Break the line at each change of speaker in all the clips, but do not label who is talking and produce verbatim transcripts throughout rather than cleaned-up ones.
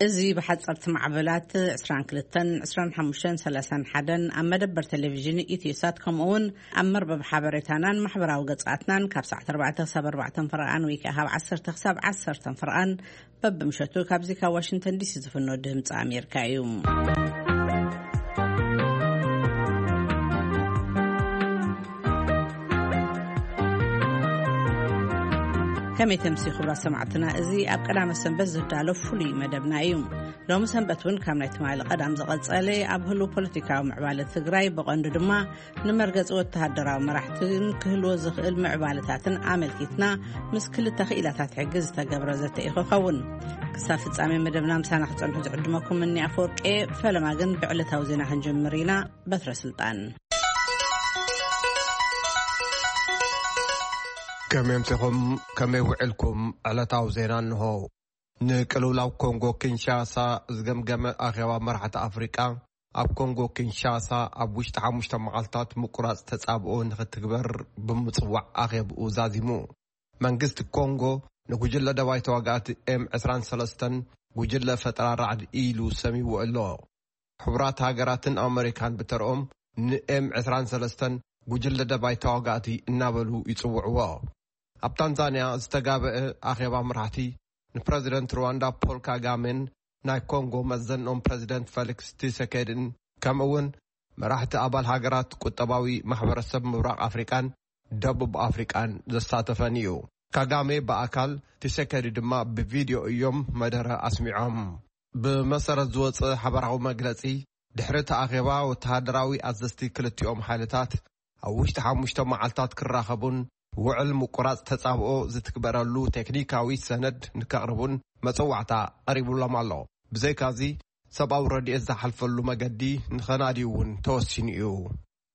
ازي بحصرت معبلات عشرين كلتن عشرين حمشن ثلاثين حدن أما دبر تلفزيون إتيسات كمون أمر بحبرتانان محبراو قصعتنان كابسعة أربعة سبع أربعة فرقان ويكا هاب عصر تخساب عصر تنفرقان بب مشتو كابزيكا واشنطن دي سي زفنو دهمت أمريكا يوم كم يتمسي خبرة سمعتنا إزي أبقى مسنبت زهدالو فولي مدبنا يوم لو مسنبتون كم نيتماعي لقدام زغلت علي أبهلو بوليتيكا ومعبالة ثقراي بغندو دما نمرقز واتهدرا ومراحتين كهلو زخيل معبالتاتن عامل كيتنا مسكل التخيلاتات حقز تقبرزت إيخو خون كسافة عامي مدبنا مسانا خطان حزع دمكم مني أفورك إيه فلما قن بعلتها وزينا هنجمرينا بثر سلطان
كم يمسكم كم يوعلكم على توزينان هو نقلوا كونغو كينشاسا زغمغم اخوا مرحة افريقيا اب كونغو كينشاسا اب وشت حمشت معلطات مقراص تصابو نختكبر بمصوع اخيب وزازيمو منغست كونغو نغجل دواي توغات ام عشرين ثلاثة غجل فتره رعد ايلو سميو الله حبرات هاجراتن امريكان بترقم ام عشرين ثلاثة غجل دواي توغاتي نابلو يصوعوا اب تنزانيا استغابه اخيبا مرحتي البريزيدنت رواندا بول كاغامين ناي كونغو مزنهم بريزيدنت فيليكس تيسيكيدن كمون مرحت ابال هاجرات قطباوي محبرسب مبرق افريقان دبوب افريقان زساتفنيو كاغامي باكال تيسيكيد دما بفيديو يوم مدره اسمعهم بمسرت زوص حبرعو مغلصي دحرت اخيبا وتهدراوي ازستي كلتيوم حالتات او وشت حمشت معلتات كراخبون وعل مقراص تصابو زتكبرالو تكنيكاوي سند نكقربون مصوعتا قريبو لمالو بزيكازي سباو ردي ازحلفلو مغدي نخناديون توسينيو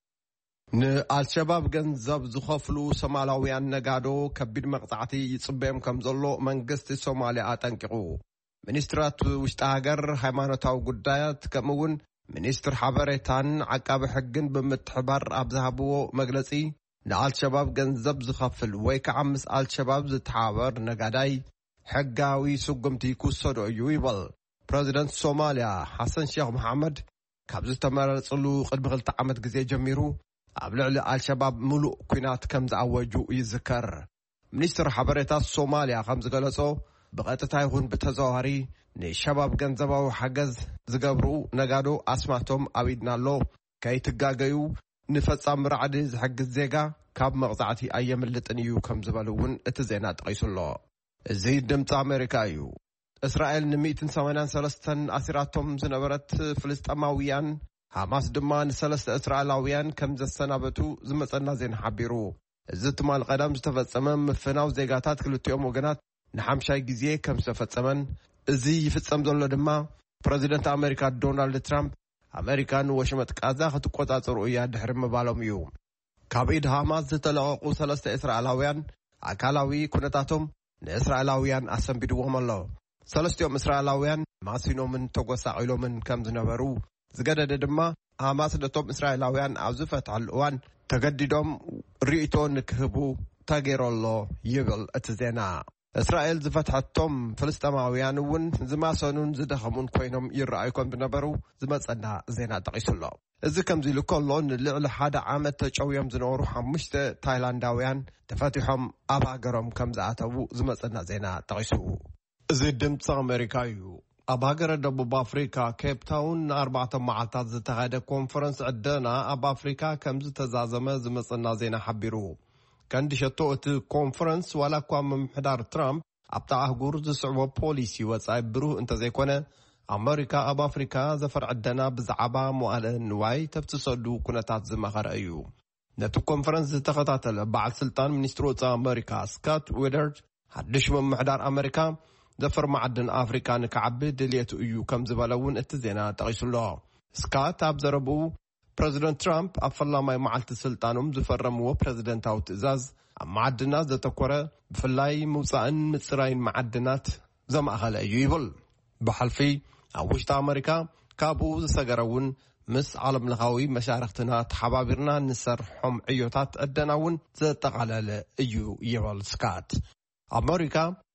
ن الشباب گنزب زخفلو سومالاويان نغادو كبيد مقطعتي يصبيم كمزلو منغست سوماليا اطنققو منسترات وشت هاجر هايمانوتاو غدايات كمون منستر حبريتان عقاب حقن بمتحبر ابزهبو مغلصي نال شباب جنزب زخفل ويكعمس آل شباب زتحاور نقاداي حقاوي سقمتي كوسودو يويبل بريزيدنت سوماليا حسن شيخ محمد كابز تمرر صلو قد بغلت عمد جزي جميرو قبل آل شباب ملوء كينات كمز عوجو يذكر منستر حبريتات سوماليا خمز قلصو بقيتتا يهون بتزوهري ني شباب جنزباو حقز زقبرو نقادو اسماتهم عبيدنا لو كي تقاقيو نفصام رعد زحق الزيغا كاب مقطعتي ايملطن يو كم زبالون اتزينا تقيسلو زي دمت امريكا يو اسرائيل نميتن ثمانين ثلاثة اسيراتهم زنبرت فلسطيناويان حماس دمان ثلاثة اسرائيلاويان كم زسنابتو زمصنا زين حبيرو زت مال قدم تفصمم مفناو زيغاتات كلتيوم وغنات نحمشاي غزيه كم تفصمن ازي يفصم زلو دما بريزيدنت امريكا دونالد ترامب أمريكان وشمت قازا خطقوطاصرو يا دحر مبالوم يو كابيد حماس زتلققو ثلاثة اسرائيلاويان اكالاوي كنتاتهم لاسرائيلاويان اسنبيدوهم الله ثلاثه اسرائيلاويان ماسينو من توغساقيلو من كم زنبرو زغدد دما حماس دتوم اسرائيلاويان ازفت على الوان تجددهم ريتون كهبو تاغيرولو يبل اتزينا اسرائيل زفتحتهم فلسطيناويان ون زماسنون زدخمون كوينهم يرأيكم بنبرو زمصنا زينا تقيسلو اذا كم زي لكلون لعل حدا عامه تشويم زنورو خمسه تايلانداويان تفاتيحهم اباغرم كم زاتو زمصنا زينا تقيسو زي دمص امريكايو اباغر دبوب افريكا كيب تاون أربعة معالطات زتغاده كونفرنس عدنا اب افريكا كم زتزازمه زمصنا زينا حبيرو كان دشتوت كونفرنس ولا كوام محدار ترامب ابطا اهغور زصعبو بوليسي وصاي برو انت زيكونه امريكا اب افريكا زفر عدنا بزعبا مؤال نواي تبتصدو كنتات زمخر ايو نتو كونفرنس تخطاتل بعد سلطان منسترو امريكا سكوت ويدرد حدش من محدار امريكا زفر معدن افريكا نكعبد دليتو ايو كم زبالون اتزينا تقيسلو سكوت ابزربو بريزيدنت ترامب افلا ما معلت سلطانهم زفرمو بريزيدنتاو تزاز معدنات زتكوره بفلاي موصان مصراين معدنات زماخل ايبل بحلفي اوشت امريكا كابو زسغرون مس عالم لغاوي مشارختنا تحبابرنا نسرحهم عيوتات ادناون زتقلل ايو يبل سكات امريكا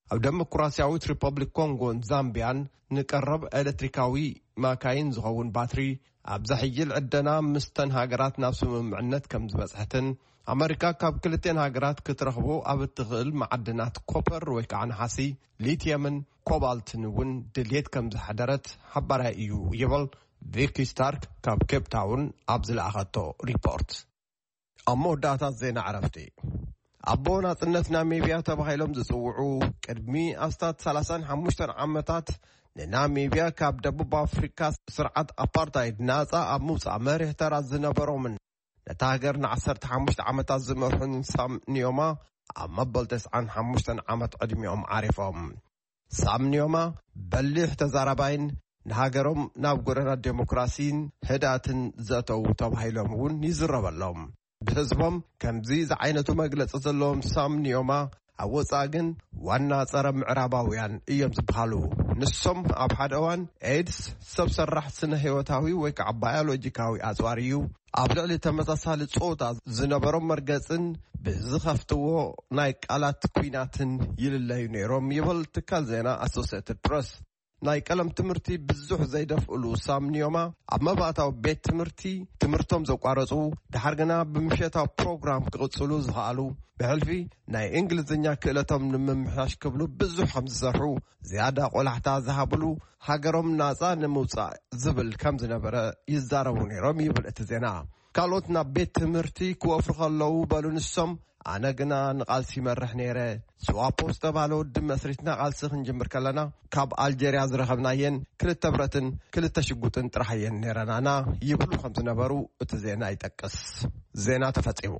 ኣብ ዲሞክራሲያዊት ሪፐብሊክ ኮንጎን ዛምቢያን ንቀረብ ኤሌክትሪካዊ ማካይን ዝኸውን ባትሪ ኣብ ዘሕይል ዕደና ምስተን ሃገራት ናብ ስምምዕነት ከም ዝበጽሐትን ኣሜሪካ ካብ ክልተን ሃገራት ክትረኽቦ ኣብ እትኽእል ማዕድናት ኮፐር ወይ ከዓ ነሓሲ ሊቲየምን ኮባልትን እውን ድልየት ከም ዝሓደረት ሓባራይ እዩ ይብል ቪኪ ስታርክ ካብ ኬፕ ታውን ኣብ ዝለኣኸቶ ሪፖርት። ኣብ መወዳእታት ዜና ዕረፍቲ ኣቦ ናጽነት ናሚብያ ተባሂሎም ዝጽውዑ ቅድሚ ኣስታት ሰላሳ ወሓሙሽተ ዓመታት ንናሚብያ ካብ ደቡብ ኣፍሪካ ስርዓት ኣፓርታይድ ናጻ ኣብ ምውጻእ መሪሕ ተራት ዝነበሮምን ነታ ሃገር ንዓሰርተ ሓሙሽተ ዓመታት ዝመርሑን ሳም ኒዮማ ኣብ መበል ተስዓን ሓሙሽተን ዓመት ዕድሚኦም ዓሪፎም። ሳም ኒዮማ በሊሕ ተዛራባይን ንሃገሮም ናብ ጎደና ዴሞክራሲን ህዳትን ዘተው ተባሂሎም እውን ይዝረበሎም። ብህዝቦም ከምዚ ዝዓይነቱ መግለፂ ዘለዎም ሳም ኒዮማ ኣብ ወጻእ ግን ዋና ጸረ ምዕራባውያን እዮም ዝበሃሉ። ንሶም ኣብ ሓደ እዋን ኤድስ ሰብ ሰራሕ ስነ ህይወታዊ ወይ ከዓ ባዮሎጂካዊ ኣጽዋር እዩ ኣብ ልዕሊ ተመሳሳሊ ጾታ ዝነበሮም መርገጽን ብዝኸፍትዎ ናይ ቃላት ኩናትን ይልለዩ ነይሮም ይብል ትካል ዜና ኣሶሲየትድ ፕሬስ። ናይ ቀለም ትምህርቲ ብዙሕ ዘይደፍእሉ ሳም ኒዮማ ኣብ መባእታዊ ቤት ትምህርቲ ትምህርቶም ዘቋረጹ ድሓርግና ብምሸታዊ ፕሮግራም ክቕጽሉ ዝኽኣሉ ብሕልፊ ናይ እንግሊዝኛ ክእለቶም ንምምሕያሽ ክብሉ ብዙሕ ከም ዝሰርሑ ዝያዳ ቆላሕታ ዝሃብሉ ሃገሮም ናጻ ንምውጻእ ዝብል ከም ዝነበረ ይዛረቡ ነይሮም ይብል እቲ ዜና። ካልኦት ናብ ቤት ትምህርቲ ክወፍሩ ከለዉ በሉ ንሶም ኣነ ግና ንቓልሲ መርሕ ነይረ ስዋፖ ዝተባሃለ ወዲ መስሪትና ቃልሲ ክንጅምር ከለና ካብ ኣልጀርያ ዝረኸብናየን ክልተ ብረትን ክልተ ሽጉጥን ጥራሕየን ነይረናና ይብሉ ከም ዝነበሩ እቲ ዜና ይጠቅስ። ዜና ተፈጺሙ።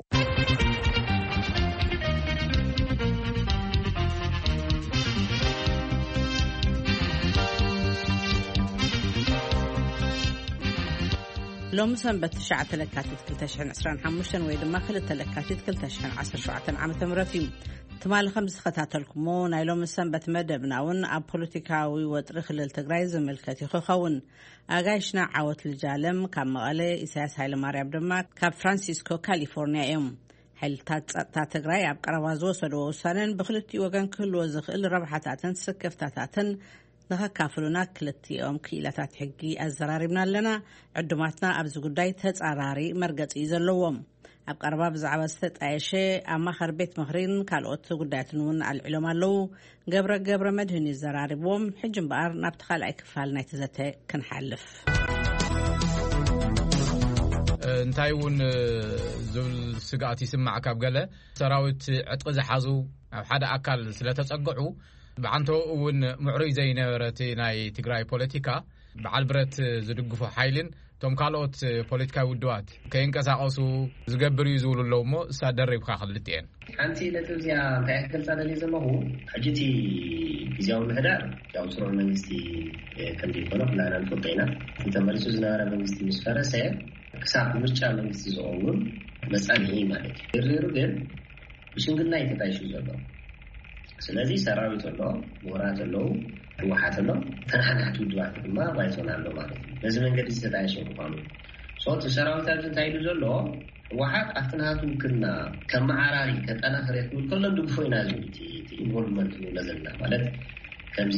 ሎም ሰንበት تسعة ለካቲት ክልተ ሺህ ዓሰርተ ሓሙሽተ ወይ ድማ ክልተ ለካቲት ክልተ ሺህ ዓሰርተ ሸውዓተ ዓመተ ምህረት እዩ። ትማሊ ከም ዝኸታተልኩሞ ናይ ሎም ሰንበት መደብናውን ኣብ ፖለቲካዊ ወጥሪ ክልል ትግራይ ዝምልከት ይኸውን። ኣጋይሽና ዓወት ልጃለም ካብ መቐለ፣ ኢሳያስ ሃይለማርያም ድማ ካብ ፍራንሲስኮ ካሊፎርኒያ እዮም። ሓይልታት ጸጥታ ትግራይ ኣብ ቀረባ ዝወሰድዎ ውሳነን ብክልቲኡ ወገን ክህልዎ ዝኽእል ረብሓታትን ስከፍታታትን ንኸካፍሉና ክልቲኦም ክኢላታት ሕጊ ኣዘራሪብና ኣለና። ዕዱማትና ኣብዚ ጉዳይ ተጻራሪ መርገጺ ዘለዎም ኣብ ቀረባ ብዛዕባ ዝተጣየሸ ኣብ ማኸር ቤት ምኽሪን ካልኦት ጉዳያትን እውን ኣልዒሎም ኣለዉ። ገብረ ገብረ መድህን ይዘራሪብዎም። ሕጂ እምበኣር ናብቲ ካልኣይ ክፋል ናይቲ ዘተ ክንሓልፍ።
እንታይ እውን ዝብል ስጋኣት ይስማዕ ካብ ገለ ሰራዊት ዕጥቂ ዝሓዙ ኣብ ሓደ ኣካል ስለተጸግዑ ብዓንቶ እውን ምዕሩይ ዘይነበረት ናይ ትግራይ ፖለቲካ በዓል ብረት ዝድግፉ ሓይልን ቶም ካልኦት ፖለቲካዊ ውድባት ከይንቀሳቐሱ ዝገብር እዩ ዝብሉ ኣለዎ እሞ እሳ ደሪብካ ክልትየን
ሓንቲ ነጥብዚያ እንታይ ክገልጻ ደልየ ዘለኹ ሕጂቲ ጊዜያዊ ምሕዳር ያው ስሩዕ መንግስቲ ከም ዘይኮነ ኩላና ንፈልጦ ኢና። ተመሪሱ ዝነበረ መንግስቲ ምስ ፈረሰ ክሳብ ምርጫ መንግስቲ ዝኸውን መጻንዒ ማለት እዩ። ርሩ ግን ብሽምግልና ይተጣይሹ ዘሎ ስለዚህ ሰራዊት ኣሎ፣ ምሁራት ኣሎ፣ ህወሓት ኣሎ፣ ተናሓናሕቲ ውድባት ድማ ባይቶና ኣሎ ማለት እዩ። በዚ መንገዲ ዝተጣየሸ ምኳኑ ሶት ሰራዊት ኣብዚ እንታይ ኢሉ ዘሎ ህወሓት ኣብቲ ናቱ ውክልና ከመዓራሪ ከጠናክር ክብል ከሎ ድግፎ ኢና ዝብል እቲ ኢንቮልቭመንት ንብሎ ዘለና ማለት ከምዚ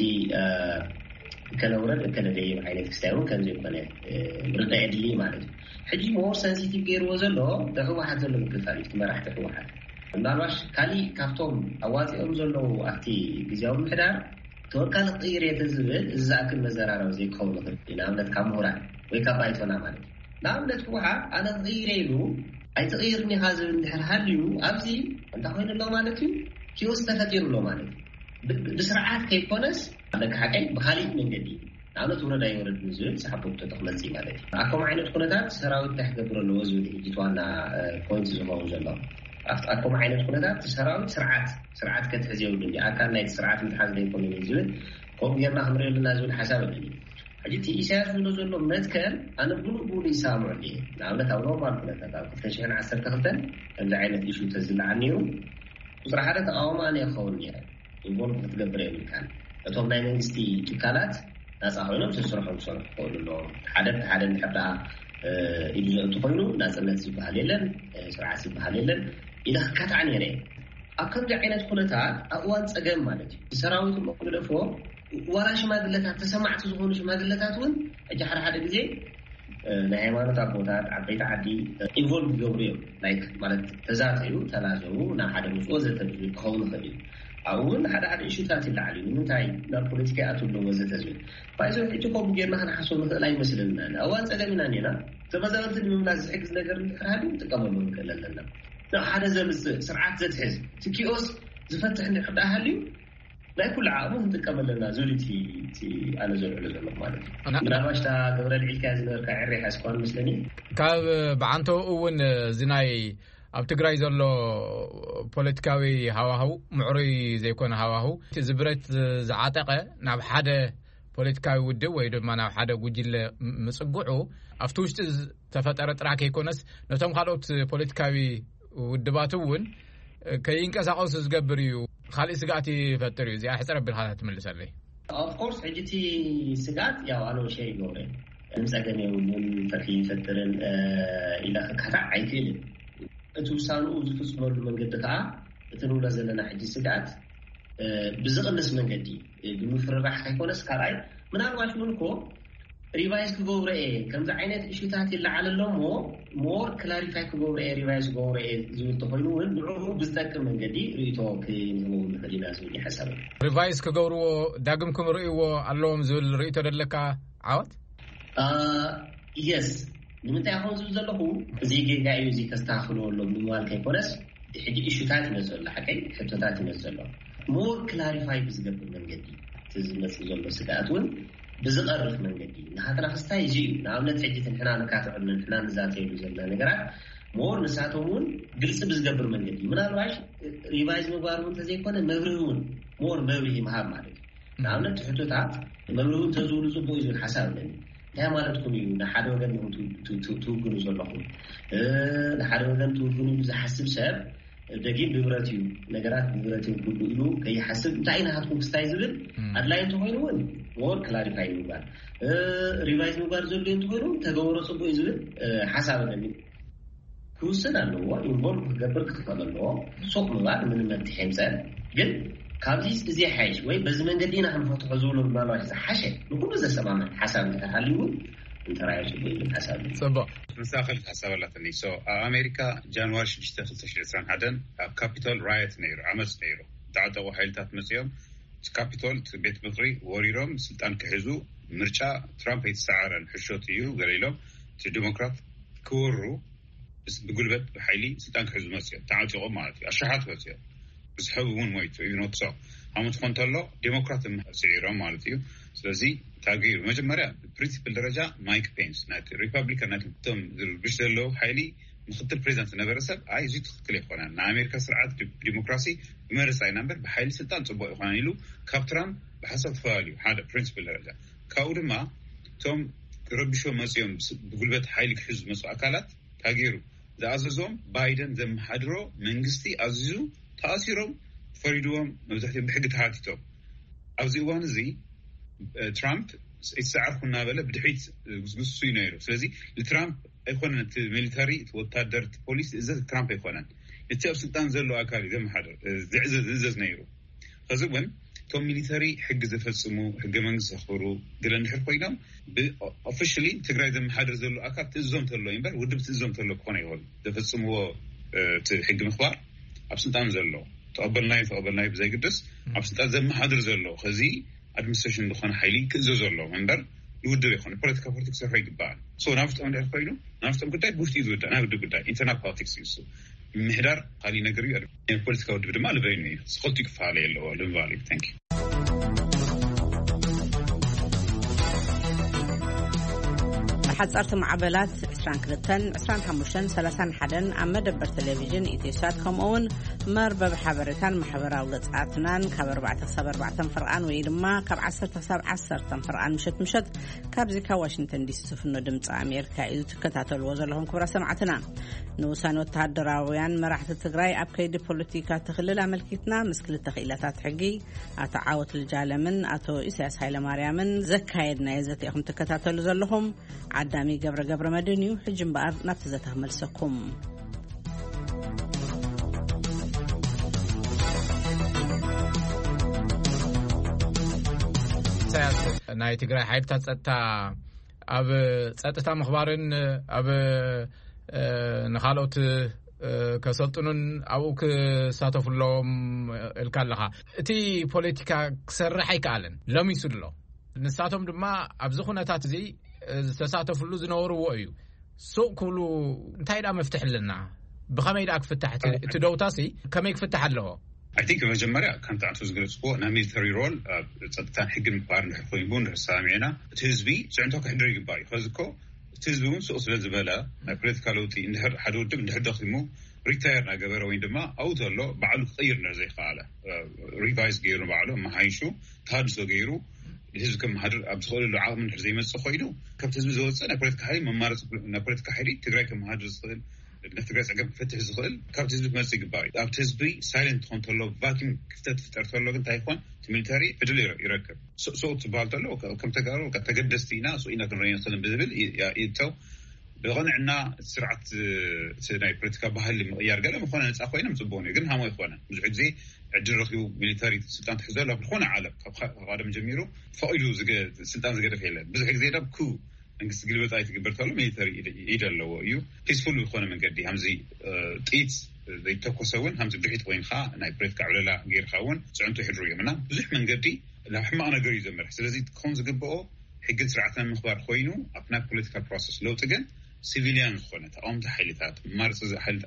ከነውረድ ከነደይብ ዓይነት ክስታይ እውን ከምዚ ይኮነ ምርዳእ የድሊ ማለት እዩ። ሕጂ ሞር ሰንሲቲቭ ገይርዎ ዘሎ ህወሓት ዘሎ ምክፋል እዩ መራሕቲ ህወሓት ምናልባሽ ካሊእ ካብቶም ኣዋፂኦም ዘለዉ ኣብቲ ጊዜያዊ ምሕዳር ተወካሊ ቅይር የተዝብል እዛእክል መዘራረብ ዘይክኸውን ይኽእል እዩ። ንኣብነት ካብ ምሁራን ወይ ካብ ባይቶና ማለት እዩ። ንኣብነት ህወሓት ኣነ ቅይረ ኢሉ ኣይትቕይርኒ ኢኻ ዝብል እንድሕር ሃልዩ ኣብዚ እንታይ ኮይኑ ኣሎ ማለት እዩ ኪዮስ ተፈጢሩ ኣሎ ማለት እዩ። ብስርዓት ከይኮነስ ኣነካሓቀይ ብካሊእ መንገዲ ንኣብነት ውረዳ ይወረድ ዝብል ሰሓቦቶ ተኽመፅእ ማለት እዩ። ኣከም ዓይነት ኩነታት ሰራዊት እንታይ ክገብር ኣለዎ ዝብል ሕጂት ዋና ፖይንት ዝኸውን ዘሎ ኣከም ዓይነት ኩነታት ሰራዊት ስርዓት ስርዓት ከትሕዝ የብሉን ኣካል ናይቲ ስርዓት ምትሓዝ ዘይኮነ ዝብል ከምኡ ጌርና ክንሪአሉና ዝብል ሓሳብ ኣለኒ። ሕጂ እቲ ኢሳያስ ዝብሎ ዘሎ መትከል ኣነ ብሉእ ብሉእ ይሰምዑ እየ። ንኣብነት ኣብ ኖርማል ኩነታት ኣብ ክልተ ሺህ ዓሰርተ ክልተ ከምዚ ዓይነት ኢሹ ተዝለዓል ነይሩ ቁፅሪ ሓደ ተቃውሞ ኣነ ይኸውን ነይረ ኢንቮልቭ ክትገብር የብልካን እቶም ናይ መንግስቲ ትካላት ናፃ ኮይኖም ዝስርሖም ክሰርሑ ክኽእሉ ኣለዎም። ሓደ ሓደ ንሕዳ ኢሉ ዘእቱ ኮይኑ ናፅነት ዝበሃል የለን ስርዓት ዝበሃል የለን ኢለ ክካታዕ ነይረ። أكم جعينة كلتها أوان تجمع مالتي سراوي مقولة فوق ولا شما دلتها تسمعت زغون شما دلتها تون أجحر حدا بزي نهاية تابوتات عبيت عدي involve جوريو like مالت تزاتيو تلازو نا حدا مفوزة تبزي تخون خبيل أول حدا حدا إيشو تاتي اللي من تاي نار بوليتيكا أتوب لوزة تزوين فايزو حيتو بجير ما حنا حصول مثل أي مثلنا أوان تجمعنا نينا تمازلت المملاز حجز نجار هذه تقبلوا كلا لنا لا حدا زمز سرعات زت حزب تكيوس زفتح إن حدا أهلي لا كل عام تقبل لنا زولتي تي أنا زول على زول مالك من أواش تا قبل العكاز نركع عري حسكون مسلمي
كاب بعنتو أون زناي أب تقرأي زلوا بوليتيكاوي هواهو معري زي كون هواهو تزبرت زعاتقة ناب حدا بوليتيكاوي ودو ويدو ما ناب حدا وجيل مسقعو أفتوش تفترت راك يكونس نتم خالوت بوليتيكاوي ودباتون كاين كاساقوس زغبريو خالي سغاتي فتريو زي حسب بالحالة تملس لي
of course حجتي سغات يا انا شيء غوري امساكني من تكين فترن الى كتا عيتين اتوسانو زفصمر منقدتا اتنو لازلنا حجي سغات بزقلس منقدي بمفرح حيكونس كاراي منالواش منكو ريفايز كغوري كم عينت اشيتات اللي على اللومو مور كلاريفاي كغوري ريفايز كغوري زول تخيلون نعو بزتك من قدي ريتو كينو خلينا زولي حسب
ريفايز كغورو داغمكم ريو اللوم زول ريتو دلكا عاوت
اه يس نمتى هون زول زلهو زي جايو زي كاستاخلو لو منوال كيكونس حجي اشيتات نزل حكاي حتتات نزل مور كلاريفاي بزغب من قدي تزمس زول سغاتون بزقرف من قدي نحاتنا خستا يجي نعملت حجة حنا نكاتعنا حنا نزاتي بزلنا نقرأ مور نساتهون قلس بزقبر من قدي من الواش ريفايز مقاربون تزيكونا مبرهون مور مبرهي مهاب مالك نعملت حتوتات مبرهون تزولو زبو يزول حساب لني لا مالتكم يو نحادو غنهم توقنوا زلهم نحادو غنهم توقنوا زحسب ساب دقيق ببراتيو نقرات ببراتيو كله إلو كي يحسب تعينا هاتكم كستايزلن أدلاين تهينون مور كلاريفاي نوبار ريفايز نوبار زولي تهينون تغورو صبو إزول حسابا نبي كوسنا لو إنبول قبر كتفال لو صوت نوبار من المنتحيم سال قل كابزيس إزي حايش وي بزمن قدينا هم فتح زولو بمالو حسا حاشا نقول بزا سبانا حسابا نتحاليون انت رايش بيلين حسابا
صبا مساخل حسابا لاتني سو أمريكا جانوار شجتا خلصة عشرين حدن كابيتال رايت نيرو عمس نيرو تعدوا حيلتات مسيوم كابيتال بيت مصري وريروم سلطان كحزو مرجع ترامب يتسعرن حشوتيو قليلهم الديمقراط كورو بس بقولبت بحيلي سلطان كحزو مسيو تعالوا مالتي الشحات مسيو بس حبون مويتو ينوت صو هم تخنتلو ديمقراط سعيرهم مالتيو سلازي تغيير مجمرة برينسيبل درجة مايك بينس نات ريبابليكان نات تم بيشتلو حيلي مخطط بريزنت نبرسب عاي زيت خلي خونا نا أمريكا سرعة ديمقراطي بمرس أي نمبر بحيل سلطان صبوا خونا يلو كابترام بحسب فاليو هذا برينسيبل درجة كأودما توم ربشوا مسيوم بقولبت حيلك حزب مسو أكلات تغييرو ذا أززوم بايدن ذم حدرو منجستي أززو تأثيرهم فريدوهم نبتحتهم بحقة هاتيتهم أوزيوان زي ترامب يسعر كنا بلا بدحيت قصقص ينايرو سلازي لترامب يكون ميليتاري وتادر بوليس إذا ترامب يكونن يتجاوب سلطان زلو أكالي زي ما حدر زعز زعز نايرو خزوبن توم ميليتاري حق زفلسمو حق منجس أخبرو قلنا نحر قينام officially تقرأ زي ما حدر زلو أكال تزوم تلو ينبر ودب تزوم تلو كونه يقول زفلسمو حق مخبار أبسلطان زلو تقبل نايف تقبل نايف زي قدس أبسلطان زي ما حدر زلو خزي administration دخان حيلي كزوزر له منبر يودر يخون political politics هاي جبان so نافت أنا أخبرينه نافت أنا كنت بوشتي زود أنا بدو كنت internal politics يسو مهدار قالي نجري يعني political ودر ما لبيني سقطي كفالي اللي هو لنفالي thank you
حصرت معبلات عشرين كلتن عشرين حموشن ثلاثين حدن أما دبر تلفزيون إتيساتكم أون مربى بحبرتان محبرة ولتقاتنان كبر بعد صبر بعد فرقان ويلما كب عشرة سبع عشرة فرقان مشت مشت كابزيكا واشنطن دي سي سفنو دمص أمريكا إذا تكتاتل وزر لهم كبر سمعتنا نوسان وتهدراويان مراحة تجراي أبكيد بوليتيكا تخلل عملكتنا مسكل التخيلات حقي أتعاوت الجالمن أتو إساس هايلا ماريامن زكايدنا يزتي أخم تكتاتل وزر لهم عدامي قبر قبر مدنيو حجم بقر نبتزتها ملسكم
ኢሳያስ ናይ ትግራይ ሓይልታት ጸጥታ ኣብ ጸጥታ ምኽባርን ኣብ ንኻልኦት ከሰልጥኑን ኣብኡ ክሳተፉሎም ኢልካለኻ እቲ ፖለቲካ ክሰርሕ ኣይከኣለን ሎሚሱ ኣሎ ንሳቶም ድማ ኣብዚ ኩነታት እዚ ዝተሳተፍሉ ዝነበርዎ እዩ ሱቅ ክብሉ እንታይ ዳ መፍትሕ ኣለና ብኸመይ ዳ ክፍታሕ እቲ ደውታሲ ከመይ ክፍታሕ ኣለዎ
I think መጀመሪያ ከምታ አንተ ዝገልጽዎ ና ሚሊተሪ ሮል ጸጥታን ሕግን ምኽባርን ኮይኑን ረሳሚና እቲ ህዝቢ ጽዕንቶ ክሕድር ይግባእ ከዝኮ እቲ ህዝቢ እውን ሱቅ ስለ ዝበለ ናይ ፖለቲካ ለውጢ እንድሕር ሓደ ውድብ እንድሕር ደኺሙ ሪታየር ናገበረ ወይ ድማ ኣው ዘሎ ባዕሉ ክቕይር ነር ዘይከኣለ ሪቫይዝ ገይሩ ባዕሉ መሃይሹ ተሃድሶ ገይሩ ህዝቢ ከመሓድር ኣብ ዝኽእልሉ ዓቕሚ እንድሕር ዘይመጽእ ኮይኑ ካብቲ ህዝቢ ዝወፅእ ናይ ፖለቲካ ሓይሊ መማረፂ ናይ ፖለቲካ ሓይሊ ትግራይ ከመሓድር ዝኽእል ንትግራይ ፀገም ክፈትሕ ዝኽእል ካብቲ ህዝቢ ክመጽእ ይግባእ ኣብቲ ህዝቢ ሳይለንት ክኾን ተሎ ቫኪም ክፍተት ፍጠር ተሎ ግን እንታይ ይኾን እቲ ሚሊተሪ ዕድል ይረክብ ሱቅ ዝበሃል ተሎ ከም ተጋሩ ተገደስቲ ኢና ሱቅ ኢና ክንረአይ ንኽእል ብዝብል ይእተው ብቕንዕና ስርዓት ናይ ፖለቲካ ባህሊ ምቕያር ገለ ምኾነ ነፃ ኮይኖም ጽቡቕ ነው ግን ሃሞ ይኾነ ብዙሕ ግዜ ዕድል ረኪቡ ሚሊተሪ ስልጣን ትሕዘሉ ኣብ ዝኾነ ዓለም ካብ ቀደም ጀሚሩ ፈቒዱ ስልጣን ዝገደፍ የለን ብዙሕ ግዜ ዳ ኩ መንግስት ግልበጣ ይትግበር ተሎ ሚሊተሪ ይደለዎ እዩ ፒስፉል ይኾነ መንገዲ ሃምዚ ጥይት ዘይተኮሰውን ሃምዚ ድሒት ኮይንካ ናይ ፖለቲካ ዕለላ ጌርካውን ጽዕንቶ ይሕድሩ እዮምና ብዙሕ መንገዲ ናብ ሕማቕ ነገር እዩ ዘመርሕ ስለዚ ክኾን ዝግብኦ ሕግን ስርዓትን ምኽባር ኮይኑ ኣብ ናይ ፖለቲካ ፕሮሰስ ለውጢ ግን ሲቪሊያን ዝኾነ ተቃውምቲ ሓይልታት ማርጽ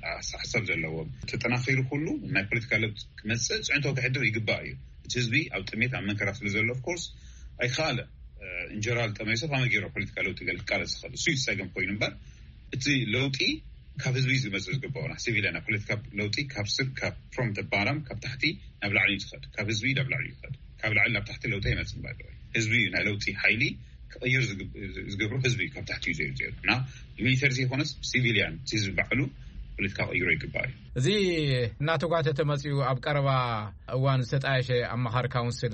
ሓሳብ ዘለዎም ተጠናኺሩ ኩሉ ናይ ፖለቲካ ለውጢ ክመጽእ ጽዕንቶ ክሕድር ይግባእ እዩ እቲ ህዝቢ ኣብ ጥሜት ኣብ መንከራ ስለ ዘሎ ኦፍ ኮርስ ኣይከኣለ እንጀራል ተመይሶ ፈማጌሮ ፖለቲካ ለውጢ ገልጽ ቃል ዝኽእል እሱ ይሰገም ኮይኑ እምበር እቲ ለውጢ ካብ ህዝቢ ዝመጽእ ዝግባእና ሲቪሊያን ፖለቲካ ለውጢ ካብ ስር ካብ ፍሮም ደ ባራም ካብ ታሕቲ ናብ ላዕሊ ይኸድ ካብ ህዝቢ ናብ ላዕሊ ይኸድ ካብ ላዕሊ ናብ ታሕቲ ለውጢ ይመጽእ ባይደው ህዝቢ ናይ ለውጢ ሓይሊ ክቕይር ዝገብሩ ህዝቢ ካብ ታሕቲ እዩ ዘይሩ ዘይሩ እና ሚሊተሪ ዘይኮነስ ሲቪሊያን ህዝቢ ባዕሉ ፖለቲካ ቀይሮ ይግባእ
እዚ እናተጓተተ መጽኡ ኣብ ቀረባ እዋን ዝተጣየሸ ኣመኻሪ ካውንስል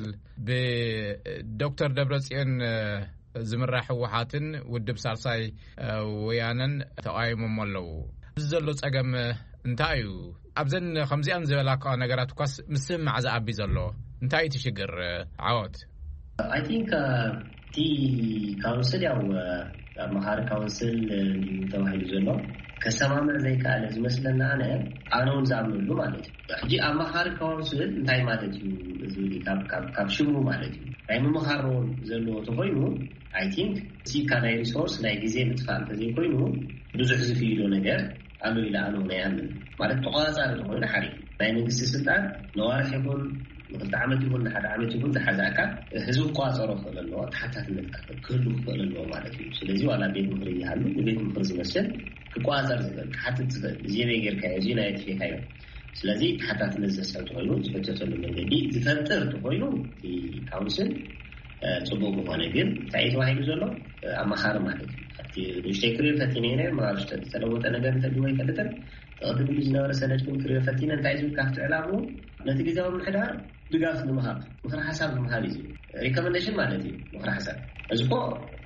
ብዶክተር ደብረጽዮን ዝምራሕ ህወሓትን ውድብ ሳልሳይ ወያነን ተቃይሞም ኣለዉ ዘሎ ፀገም እንታይ እዩ ኣብዘን ከምዚአን ዝበላካ ነገራት ኳስ ምስም ማዕዛ ኣቢ ዘሎ እንታይ ትሽግር ዓወት
I think ቲ ካውንስል ያው ኣመኻሪ ካውንስል ተባሂሉ ዘሎ ከሰማመዕ ዘይከኣለ ዝመስለና ኣነ ኣነውን ዝኣምንሉ ማለት እዩ ሕጂ ኣመኻሪ ካውንስል እንታይ ማለት እዩ እዚ ካብ ካብ ሽሙ ማለት እዩ ናይ ምምኻር ዘለዎ ተኮይኑ I think ሲካ ናይ ሪሶርስ ናይ ግዜ ምጥፋእ ተዘይኮይኑ ብዙሕ ዝፍይዶ ነገር ኣሉ ኢላ ኣነ ናይ ኣምን ማለት ተቆፃፃሪ ተኮይኑ ሓሪፍ ናይ መንግስቲ ስልጣን ነዋርሕ ይኹን ንክልተ ዓመት ይኹን ንሓደ ዓመት ይኹን ዝሓዘ ኣካል ህዝቢ ቋፀሮ ክእል ኣለዎ ተሓታትነት ክህሉ ክእል ኣለዎ ማለት እዩ ስለዚ ዋላ ቤት ምክሪ ይሃሉ ቤት ምክሪ ዝመስል ክቋፀር ዝኽእል ክሓትት ዝኽእል እዚበይ ጌርካ እዚ ናይ ትፌካዮ ስለዚ ተሓታትነት ዘሰልጥ ኮይኑ ዝፈተተሉ መንገዲ ዝፈጥር ተኮይኑ እቲ ካውንስል ጽቡቕ ምዃነ ግን እንታይ ተባሂሉ ዘሎ ኣመኻሪ ማለት እዩ ኣብቲ ውሽጠይ ክሪር ፈቲነ ማርሽተ ተለወጠ ነገር እንተድሞ ይከልተን ተቐድሙ ዝነበረ ሰነድ ግን ክሪር ፈቲነ እንታይ ዝብል ካብቲ ዕላሙ ነቲ ግዜያዊ ምሕዳር ድጋፍ ንምሃብ ምክሪ ሓሳብ ንምሃብ እዩ ሪኮመንዴሽን ማለት እዩ ምክሪ ሓሳብ እዚ እኮ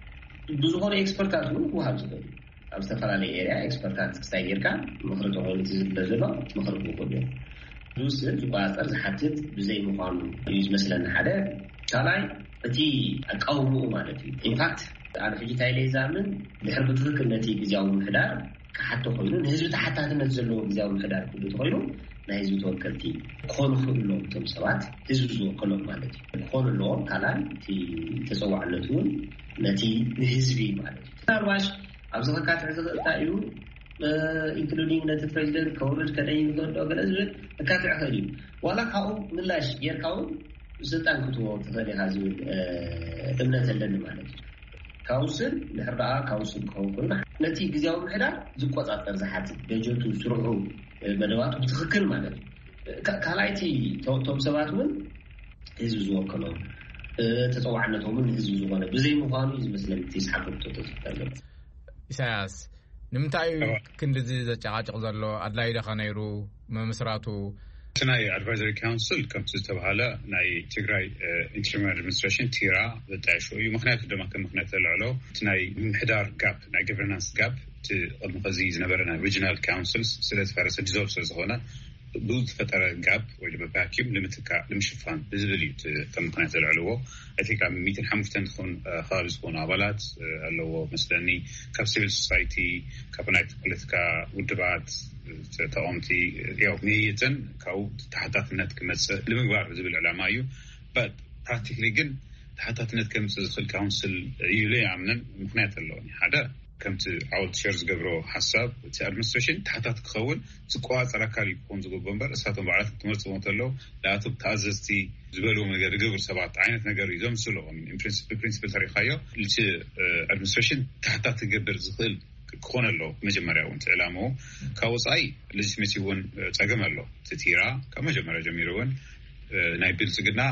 ብዙኾነ ኤክስፐርታት እውን ክወሃብ ዝኽእል ኣብ ዝተፈላለየ ኤርያ ኤክስፐርታት ክስታይ ጌርካ ምክሪ ተኮይኑ ዝዝብለ ዘሎ ምክሪ ክውክል እዩ ዝውስድ ዝቋፀር ዝሓትት ብዘይ ምዃኑ እዩ ዝመስለና ሓደ ካልኣይ እቲ ኣቃውምኡ ማለት እዩ ኢንፋክት ኣነ ሕጂ እንታይ ኢለ ዝኣምን ድሕሪ ብትክክል ነቲ ግዜያዊ ምሕዳር ክሓቶ ኮይኑ ንህዝቢ ተሓታትነት ዘለዎ ግዜያዊ ምሕዳር ክህሉ ተኮይኑ ናይ ህዝቢ ተወከልቲ ክኾኑ ክእሎም እቶም ሰባት ህዝቢ ዝወከሎም ማለት እዩ ክኾኑ ኣለዎም ካልኣይ እቲ ተፀዋዕነት እውን ነቲ ንህዝቢ ማለት እዩ ምናልባሽ ኣብዚ ከካትዕ ዝኽእል እንታይ እዩ ኢንክሉዲንግ ነቲ ፕሬዚደንት ከውርድ ከደይም ዘሎ ገለ ዝብል ከካትዕ ይኽእል እዩ ዋላ ካብኡ ምላሽ ጌርካ እውን ስልጣን ክትዎ ትኽእል ኢኻ ዝብል እምነት ኣለኒ ማለት እዩ ካውንስል ድሕር ደኣ ካውንስል ክኸውን ኮይኑ ነቲ ግዜያዊ ምሕዳር ዝቆፃፀር ዝሓትት በጀቱ ስርዑ መደባቱ ብትክክል ማለት እዩ ካልኣይቲ ቶም ሰባት እውን ህዝቢ ዝወከሎም ተፀዋዕነቶምን ህዝቢ ዝኾነ ብዘይ ምዃኑ እዩ ዝመስለኒ እቲ ይስሓቅ ተተተሎ
ኢሳያስ ንምንታይ ክንድዚ ዘጨቃጭቕ ዘሎ ኣድላይ ደኸ ነይሩ መምስራቱ
ናይ ኣድቫይዘሪ ካውንስል ከምቲ ዝተባሃለ ናይ ትግራይ ኢንተሪም ኣድሚኒስትሬሽን ቲራ ዘጣየሹ እዩ ምክንያቱ ድማ ከም ምክንያት ዘልዕሎ እቲ ናይ ምሕዳር ጋፕ ናይ ገቨርናንስ ጋፕ እቲ ቅድሚ ከዚ ዝነበረ ናይ ሪጅናል ካውንስልስ ስለዝፈረሰ ዲዞልቭ ስለዝኾነ ብዙ ተፈጠረ ጋብ ወይ ደግሞ ቫኪዩም ለምትካ ለምሽፋን ዝብል ተምክንያት ዘልዕልዎ I think I'm meeting ሓሙሽተ ትኾን خالص ሆነ አባላት አለዎ መስለኒ ካብ ሲቪል ሶሳይቲ ካብ ናይ ፖለቲካ ውድባት ተኦምቲ ያው ሚይትን ካው ተሓታትነት ክመጽእ ለምግባር ዝብል ዕላማ እዩ but practically ግን ተሓታትነት ከምጽእ ዝኽእል ካውንስል ይሉ ያምነን ምክንያት አለው ሓደ ከምቲ አውት ሼርስ ገብሮ ሐሳብ እቲ አድሚኒስትሬሽን ተሓታት ክኸውን ዝቋጸር አካል ይኮን ዝግበር እምበር እሳቶም በዓላት ትምህርት ሞተለው ለአቶም ተአዘዝቲ ዝበለው ነገር ግብር ሰባት አይነት ነገር ይዞም ስለሆነ in principle principle ታሪኻዮ ልቺ አድሚኒስትሬሽን ተሓታት ግብር ዝኽእል ኮነለው መጀመሪያው ዕላማው ካውጻይ ለጅሜሲውን ጸገመለው ትቲራ ከመጀመሪያ ጀምሮውን ናይ ብልጽግና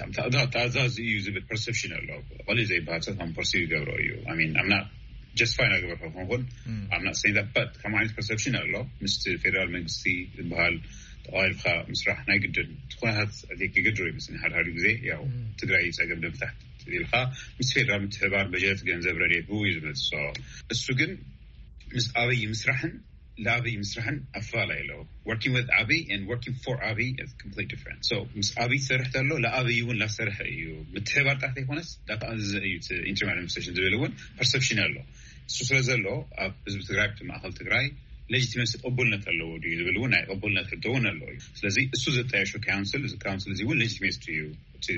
ታዛዝ ዩዝ the perception አለው only they bought some perceive ገብሮ እዩ I mean I'm not just fine I go for I'm not saying that but come on perception allo Mister Federal Ministry bahal oil kha misrah naygdin tkhonat adik gedroy misni hal hal giዜ ያው ትግራይ ጸገም ደምታት ይልኻ Mister Federal ምትባር በጀት ገንዘብ ረዴት ነው ይዝበት so እሱ ግን ምስ አብይ ምስራህን ለአብይ ምስራህን አፋላይለው working with አብይ and working for አብይ is completely different so ምስ አብይ ሰርህተለው ለአብይ ይሁን ላሰርህ እዩ ምትባር ጣት ይሆነስ ዳታ از interim administration ዝብለውን perception አለው እሱ ስለዘለው ህዝብ ትግራይ ማእከል ትግራይ ሌጂቲመሲ ቀበልነት አለው ዲዩ ዝብለውን አይ ቀበልነት ተውን አለው ስለዚህ እሱ ዘጣያሾ ካውንስል እዚ ካውንስል ዚውን ሌጂቲመሲ ዩ ቲ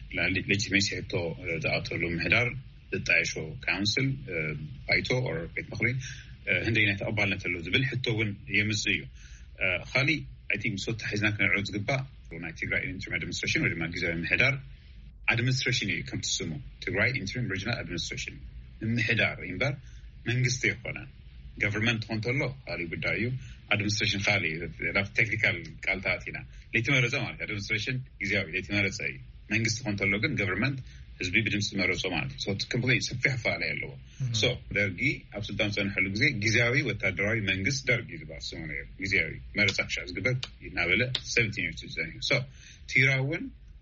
ሌጂቲመሲ ሄቶ ዛአተሉ ምህዳር ዘጣያሾ ካውንስል ባይቶ or ቤት ምክሪ እንደኛ ተቀበልነት አለው ዝብል ሕቶውን የምጽዩ ኻሊ I think so ተሐዝና ከነዑት ዝግባ ናይ ትግራይ interim administration ወይ ድማ ጊዜያዊ ምህዳር administration ከም ትስሙ ትግራይ interim regional administration ምህዳር ይምበር መንግስት ይሆነ government ኮንትሮል አሊ ጉዳዩ administration ኻሊ ዳፍ ቴክኒካል ቃልታቲና ለተመረዘ ማለት administration ጊዜያዊ ለተመረዘ መንግስት ኮንትሮል ግን government ህዝብ በድምጽ መረጾ ማለት so it's complete ሰፊሕ ፋላ ያለው so ደርጊ አብስልጣን ሰንሐሉ ጊዜ ጊዜያዊ ወታደራዊ መንግስት ደርጊ ዝባስ ነው ጊዜያዊ መረጻክሻ ዝግበት ይናበለ seventeen years ዘኝ so ቲራውን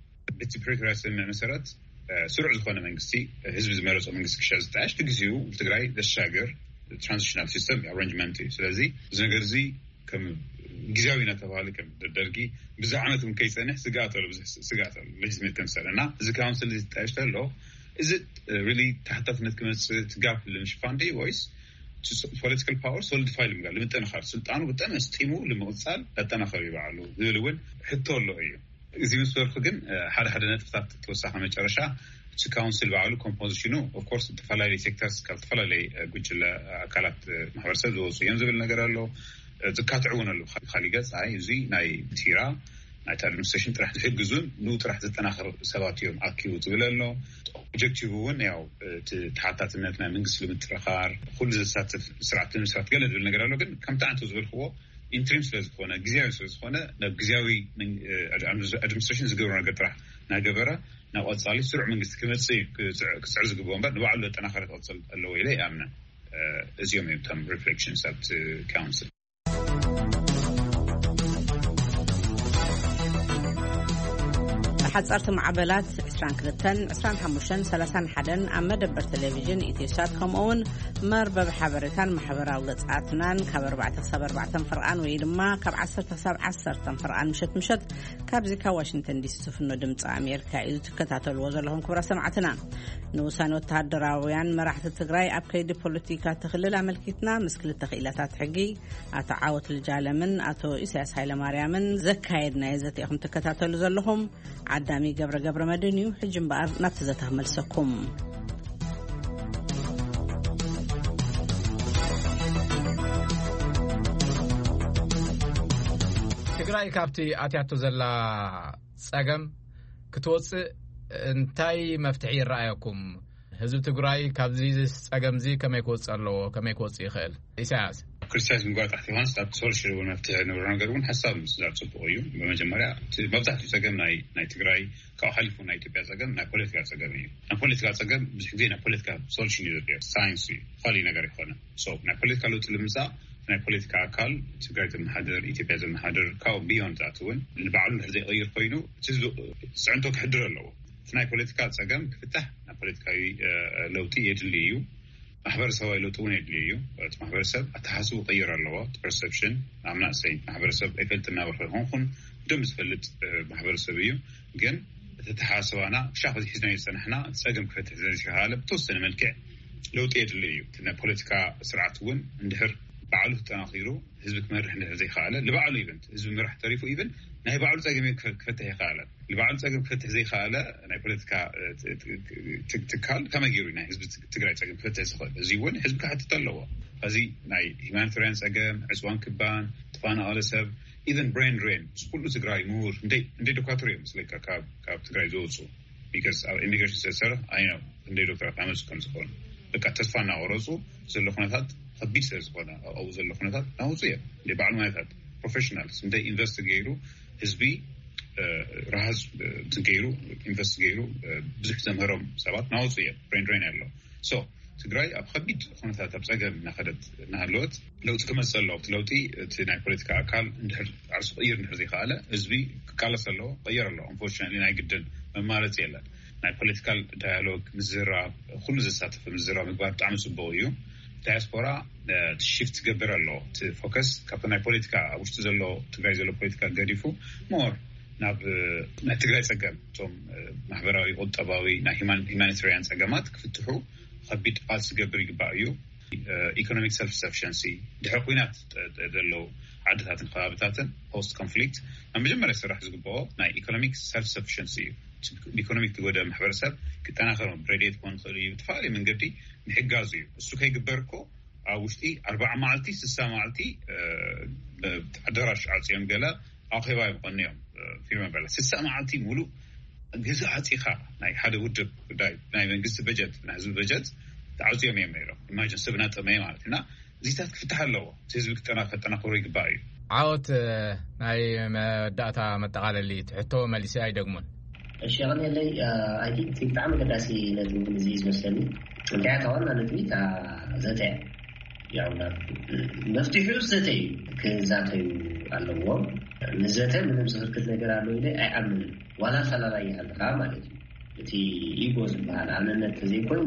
በትፕሪክራስ መሰረት ስሩዕ ዝኾነ መንግስቲ ህዝብ ዝመረጾ መንግስት ክሻዝ ታሽ ትግዚው ትግራይ ደሻገር transitional system arrangement ስለዚህ ዝነገርዚ ከም ጊዜያዊ ነተባለ ከም ደርጊ ብዛዓመቱም ከይጸንሕ ስጋታሉ ስጋታሉ ለጅሜት ተንሰለና እዚ ካውንስል ዝጣሽተሎ is it uh, really ተሓታትነት ከመጽ ትጋፍ ለምሽፋንዲ ወይስ political power solidify ለምጋል ለምጠናኸር ስልጣኑ በጣም ስቲሙ ለመውጻል ተጠናኸር ይባሉ ዝልውን ሕቶሎ እዩ እዚ መስፈርኩ ግን ሓደ ሓደ ነጥብታት ተወሳኸ መጨረሻ እቲ ካውንስል ባዕሉ ኮምፖዚሽኑ of course ተፈላላይ ሴክተርስ ከተፈላላይ ጉጅለ አካላት ማህበረሰብ ዝወፁ የም ዝብል ነገር አለ ዝካትዑን አሉ ኻሊገጽ አይ እዚ ናይ ቲራ ናይ አድሚኒስትሬሽን ጥራሕ ዝሕግዙን ነው ጥራሕ ዘጠናኸር ሰባትዮም አኪው ዝብለሎ ኦብጀክቲቭውን ያው ተሓታትነት ናይ መንግስት ለምትረኻር ሁሉ ዘሳተፍ ስርዓት መስራት ገለ ዝብል ነገር አለ ግን ከምታንቱ ዝብልኽዎ ኢንትሪም ስለዝኾነ ጊዜያዊ ስለዝኾነ ጊዜያዊ አድሚኒስትሬሽን ዝገብሩ ነገር ጥራሕ ናገበረ ናብ ወጻሊ ስሩዕ መንግስት ክመጽእ ክስዕር ዝግበው እምበር ንባዕሉ ዘጠናኸረ ተወጽል አለው ኢለ ያምነ እዚኦም እዮም ሪፍሌክሽንስ አት ካውንስል
حصرت معبلات عشرين كلتن عشرين حموشن ثلاثين حدن أما مدبر تلفزيون إتيسات كمون مربع حبرتان محبرة وقطعتنان كبر بعد صبر بعد فرقان ويلما كب عصر تساب عصر فرقان مشت مشت كابزيكا واشنطن دي سي فنو دمص أمريكا إذا تكتاتل وزر لهم كبر سمعتنا نوسان وتهدراويان مراحة تجراي أبكيد بوليتيكا تخلل عملكتنا مسكل التخيلات حقي أتعاوت الجالمن أتو إساس هايلا مريمن زكايدنا إذا تيهم تكتاتل وزر لهم عدامي قبر قبر مدنيو حجم بقر نبتزتها ملسكم
تقرأي كابتي آتياتو زلا ساقم كتوصي انتاي مفتحي رأيكم هزو تقرأي كابزي ساقم زي كما يكوص الله كما يكوص يخيل إساس
كريستيان مقاط تحت هون ستاب سولشر والمفتاح نوران قرون حساب مسدار صبغيو بمجمرة مفتاح تساقم ناي ناي تقرأي كاو حلفو ناي تبيع ساقم ناي بوليتيكا ساقم ناي بوليتيكا ساقم بزحدي ناي بوليتيكا سولشر يدريا ساينسي خالي نقاري خوانا سو ناي بوليتيكا لو تلمسا ناي بوليتيكا أكال تقرأي تمحادر إتبيع زمحادر كاو بيون ذاتوين اللي بعلم هذي غير قينو تزلو سعنتوك حدر اللو ناي بوليتيكا ساقم كفتح ناي بوليتيكا لوتي يجليو ማሕበረሰብ ይለውጡን ይድልዩ ማሕበረሰብ አተሓስቡ ቀይር ኣለዎ ፐርሰፕሽን አምና ሰይ ማሕበረሰብ እፈልጥና ወርኹን ኹን ደም ዝፈልጥ ማሕበረሰብ እዩ ግን ተተሓስባና ሻኽዚ ሒዝና ይሰናሕና ፀገም ክፈትሕ ዘሪካለ ብተወሰነ መልክዕ ለውጥ ይድልዩ እና ፖለቲካ ስርዓት ውን እንድሕር ባዕሉ ተናኺሩ ህዝብ ክመርሕ እንድሕር ዘይካለ ለባዕሉ ኢቨንት ህዝብ ምራሕ ተሪፉ ኢቨን ናይ ባዕሉ ፀገም ክፈትሕ ይካለ ለባዕሉ ፀገም ክፈትሕ ዘይካለ ናይ ፖለቲካ ትካል ከመጊሩ ናይ ህዝብ ትግራይ ፀገም ክፈትሕ ዝኽእል እዚ ውን ህዝብ ክሓትት ኣለዎ እዚ ናይ ሂማኒታርያን ፀገም ዕፅዋን ክባን ተፈናቐለ ሰብ even brain drain ኩሉ ትግራይ ምሁር እንደ እንደ ዶክተር እዩ ስለካ ካብ ካብ ትግራይ ዝወፁ because our immigration sector I know እንደ ዶክተር አመስ ከም ዝኮነ በቃ ተስፋና ወረፁ ዘሎ ኩነታት ከቢድ ስለዝኾነ አው ዘሎ ኩነታት ናውፁ የ ለባዕሉ ማይታት ፕሮፌሽናልስ እንደ ኢንቨስቲጌሩ ህዝቢ ራስ ትገይሩ ኢንቨስቲጌሩ ብዙሕ ዘመሮም ሰባት ናውፁ የ brain drain ያለው so ትግራይ ኣብ ከቢድ ኩነታት ኣብ ፀገም ናኸደት ናሃለወት ለውጥ ክመሰል ኣለዎ ለውጢ እቲ ናይ ፖለቲካ ኣካል እንድሕር ዓርሱ ቀይር እንድሕር ዘይከኣለ ህዝቢ ክቃለስ ኣለዎ ቀይር ኣለዎ unfortunately ናይ ግድን መማረፂ የለን ናይ ፖለቲካል ዳያሎግ ምዝራብ ኩሉ ዘሳተፈ ምዝራብ ምግባር ብጣዕሚ ፅቡቅ እዩ ዳያስፖራ ሽፍት ገብር ኣለዎ እቲ ፎከስ ካብቲ ናይ ፖለቲካ ኣብ ውሽጢ ዘሎ ትግራይ ዘሎ ፖለቲካ ገዲፉ ሞር ናብ ናይ ትግራይ ፀገም እቶም ማሕበራዊ ቁጠባዊ ናይ ሂማኒታርያን ፀገማት ክፍትሑ ከቢድ ቃልሲ ገብር ይግባእ እዩ ኢኮኖሚክ ሰልፍ ሰፊሽንሲ ድሕሪ ኩናት ዘለው ዓድታትን ከባቢታትን ፖስት ኮንፍሊክት መጀመርያ ስራሕ ዝግበኦ ናይ ኢኮኖሚክ ሰልፍ ሰፊሽንሲ ኢኮኖሚክ ትጎደ ማሕበረሰብ ክጠናኸር ብሬዲት ኮን ክእል እዩ ተፋሊ መንገዲ ምሕጋዝ እዩ እሱ ከይግበርኮ ኣብ ውሽጢ ኣርባዓ መዓልቲ ስልሳ መዓልቲ ኣዳራሽ ዓፅዮም ገለ ኣኼባ ይቆንዮም ፊርማ በላ ስልሳ መዓልቲ ሙሉእ ገዛ ዓፂኻ ናይ ሓደ ውድብ ጉዳይ ናይ መንግስቲ በጀት ናይ ህዝቢ በጀት ተዓፅዮም እዮም ነይሮም ኢማጂን ሰብና ጠመይ ማለት እና እዚታት ክፍትሕ ኣለዎ ህዝቢ ክጠናኸሮ ይግባእ እዩ
ዓወት ናይ መዳእታ መጠቃለሊ ትሕቶ መልሲ ኣይደግሙን
እሺ ያለይ አይ ቲንክ በጣም ገዳሲ ነጥብ እዚህ ይመስለኝ እንታያታውና ነጥብ ታ ዘተ ያውና መፍትሄው ዘተ ከዛተዩ አለዎ ንዘተ ምንም ዝፍርክት ነገር አለው ይለ አይአምን ዋላ ሰላላይ ያልካ ማለት ነው እቲ ኢጎዝ ባል አንነት ከዚህ ኮይኑ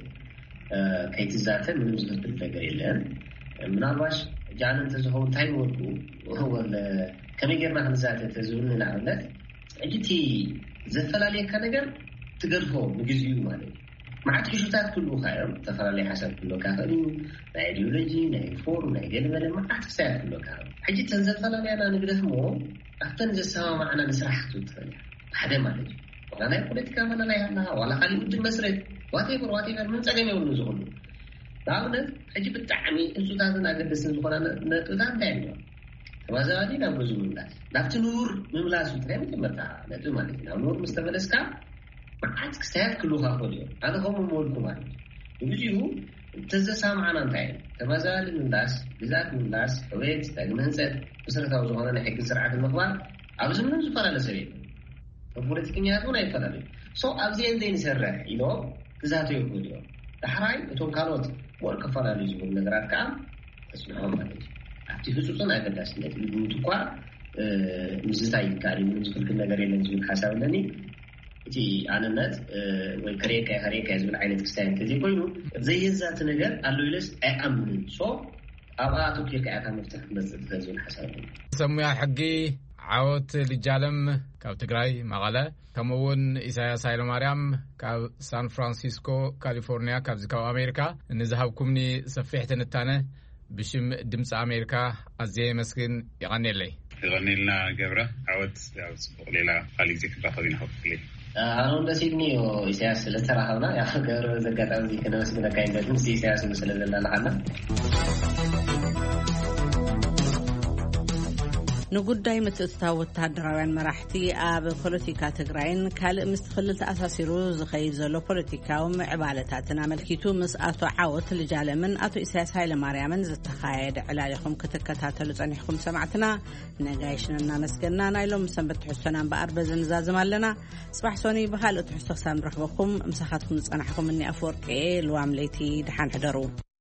ከይትዛተ ምንም ዝፍርክት ነገር የለም ምናልባሽ ጃንን ተዝሆው ታይወዱ ወለ ከመገርማ ከዛተ ተዝውልና ማለት እጅቲ ዘፈላለየ ከነገር ትገርፎ በግዚኡ ማለት ማዕት ክሽታት ኩሉ ካዮም ተፈላለየ ሓሳብ ኩሉ ካፈሪ ናይ አይዲዮሎጂ ናይ ፎር ናይ ገለመለ ማዕት ክሳይ ኩሉ ካዮም ሕጂ ተንዘፈላለያና ንግደት ሞ ኣፍተን ዘሰማ ማዕና ንስራሕቱ ትፈል ሓደ ማለት ወላ ናይ ፖለቲካ ማና ላይ ያና ወላ ካሊ ውድብ መስረት ዋቴቨር ዋቴቨር ምን ፀገም ይውሉ ዝኹሉ ባብነት ሕጂ ብጣዕሚ እንሱታትን ኣገደስን ዝኾና ነጥታት እንታይ እዮም ተባዛዲ ናብ ብዙ ምምላስ ናብቲ ኑር ምምላስ እንታይ መጣ ነጥብ ማለት ነው ኑር መስተበለስካ ማዓት ክሳያት ክሉኻ ኮልዮ ኣነ ከም ሞልኩ ማለት ብዙዩ ተዘሳማዓና እንታይ ተባዛዲ ምምላስ ግዛት ምምላስ ሕዌት ተግመንፀት መሰረታዊ ዝኾነ ናይ ሕጊ ስርዓት ምኽባር ኣብዚ ምንም ዝፈላለ ሰብ የለን ፖለቲከኛቱ ናይ ይፈላለዩ ሶ ኣብዚ እንዘይ ንሰርሕ ኢሎ ግዛቱ ይኮልዮ ዳሕራይ እቶም ካልኦት ሞር ከፈላለዩ ዝብሉ ነገራት ከዓ ተስማዑ ማለት እዩ አቲ ፍጹም አገዳስነት ልዩቱኳ ምዝታይ ካሪ ምን ዝፈልክ ነገር የለም ዝብል ሐሳብ ለኒ እቲ አንነት ወይ ከሬካ ከሬካ ዝብል አይነት ክስታይን ከዚህ ኮይኑ ዘይዛት ነገር አለው ይለስ አያምን ሶ አባቱ ከካታ መፍትሕ መስጠት ዝብል ሐሳብ ለኒ
ሰሙያ ሕጊ ዓወት ልጃለም ካብ ትግራይ መቐለ ከምውን ኢሳያስ ሃይለማርያም ካብ ሳን ፍራንሲስኮ ካሊፎርኒያ ካብ ዝካብ አሜሪካ ንዝሃብኩምኒ ሰፊሕ ትንታነ بشم دمس أمريكا أزاي مسكين يغني لي
يغني لنا جبرة عود عود ليلة خليج زيك باخذين حفلي
أنا ولا سيدني وإساس للصراحة هنا يا جبرة زكاة عندي كنا مسكين كاين بس إساس مثلا لنا لحنا
ንጉዳይ ምትእትታው ወታደራውያን መራሕቲ ኣብ ፖለቲካ ትግራይን ካልእ ምስትኽልል ተኣሳሲሩ ዝኸይድ ዘሎ ፖለቲካዊ ምዕባለታትን ኣመልኪቱ ምስ ኣቶ ዓወት ልጃለምን ኣቶ ኢሳያስ ሃይለማርያምን ዝተኻየደ ዕላልኹም ክትከታተሉ ጸኒሕኩም ሰማዕትና ነጋይሽንና መስገና ናይሎም ሰንበት ትሕዝቶና እምበኣር በዝንዛዝም ኣለና ጽባሕ ሶኒ ብኻልእ ትሕዝቶ ክሳብ ንረኽበኩም ምሳኻትኩም ዝጸናሕኩም እኒ ኣፈወርቂ ልዋም ለይቲ ድሓን ሕደሩ